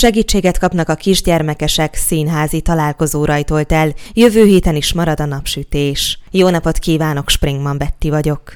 Segítséget kapnak a kisgyermekesek, színházi találkozó rajtolt el, jövő héten is marad a napsütés. Jó napot kívánok, Springman Betty vagyok.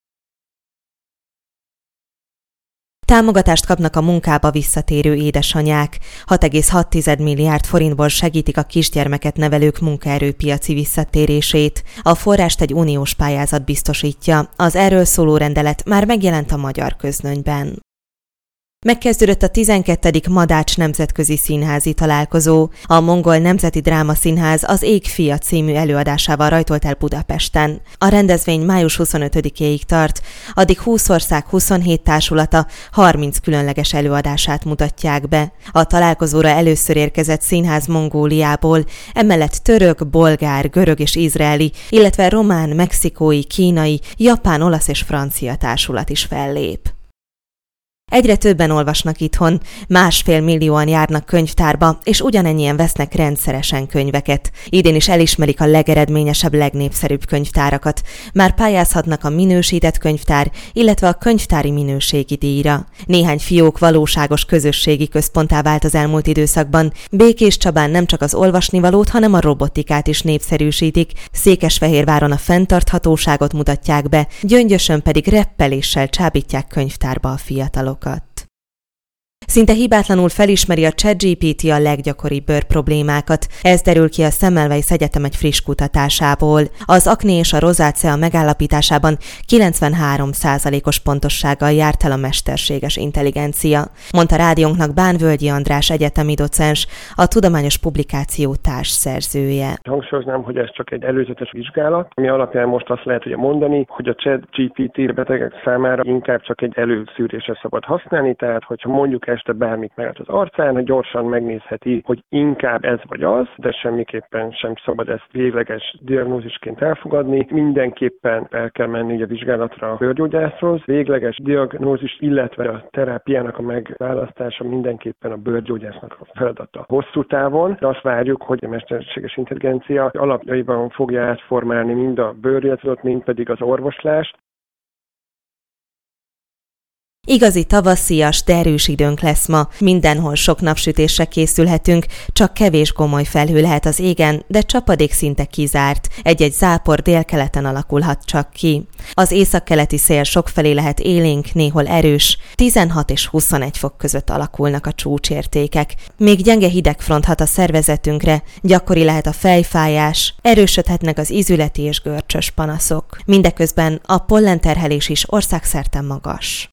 Támogatást kapnak a munkába visszatérő édesanyák. 6,6 milliárd forintból segítik a kisgyermeket nevelők munkaerőpiaci visszatérését. A forrást egy uniós pályázat biztosítja. Az erről szóló rendelet már megjelent a magyar közlönyben. Megkezdődött a 12. Madács nemzetközi színházi találkozó. A Mongol Nemzeti Dráma Színház az Ég fia című előadásával rajtolt el Budapesten. A rendezvény május 25-éig tart, addig 20 ország 27 társulata 30 különleges előadását mutatják be. A találkozóra először érkezett színház Mongóliából, emellett török, bolgár, görög és izraeli, illetve román, mexikói, kínai, japán, olasz és francia társulat is fellép. Egyre többen olvasnak itthon, 1,5 millióan járnak könyvtárba, és ugyanennyien vesznek rendszeresen könyveket. Idén is elismerik a legeredményesebb, legnépszerűbb könyvtárakat. Már pályázhatnak a minősített könyvtár, illetve a könyvtári minőségi díjra. Néhány fiók valóságos közösségi központtá vált az elmúlt időszakban. Békéscsabán nem csak az olvasnivalót, hanem a robotikát is népszerűsítik. Székesfehérváron a fenntarthatóságot mutatják be, Gyöngyösön pedig reppeléssel csábítják könyvtárba a fiatalok. Szinte hibátlanul felismeri a ChatGPT a leggyakoribb bőrproblémákat. Ez derül ki a Semmelweis Egyetem egy friss kutatásából. Az akné és a rozácea megállapításában 93%-os pontossággal járt el a mesterséges intelligencia, mondta rádiónknak Bánvölgyi András egyetemi docens, a tudományos publikáció társszerzője. Hangsúlyoznám, hogy ez csak egy előzetes vizsgálat, ami alapján most azt lehet ugye mondani, hogy a ChatGPT betegek számára inkább csak egy előszűrésre szabad használni, tehát hogyha mondjuk este bármit meglát az arcán, hogy gyorsan megnézheti, hogy inkább ez vagy az, de semmiképpen sem szabad ezt végleges diagnózisként elfogadni. Mindenképpen el kell menni a vizsgálatra a bőrgyógyászhoz. Végleges diagnózis, illetve a terápiának a megválasztása mindenképpen a bőrgyógyásznak a feladata. Hosszú távon de azt várjuk, hogy a mesterséges intelligencia alapjaiban fogja átformálni mind a bőrgyógyászatot, mind pedig az orvoslást. Igazi tavaszias, de erős időnk lesz ma. Mindenhol sok napsütésre készülhetünk, csak kevés gomoly felhő lehet az égen, de csapadék szinte kizárt. Egy-egy zápor délkeleten alakulhat csak ki. Az északkeleti szél sokfelé lehet élénk, néhol erős. 16 és 21 fok között alakulnak a csúcsértékek. Még gyenge hidegfront hat a szervezetünkre, gyakori lehet a fejfájás, erősödhetnek az ízületi és görcsös panaszok. Mindeközben a pollenterhelés is országszerte magas.